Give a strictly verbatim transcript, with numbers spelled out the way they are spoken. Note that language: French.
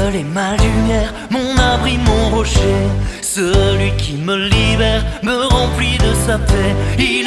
seul est ma lumière, mon abri, mon rocher. Celui qui me libère me remplit de sa paix. Il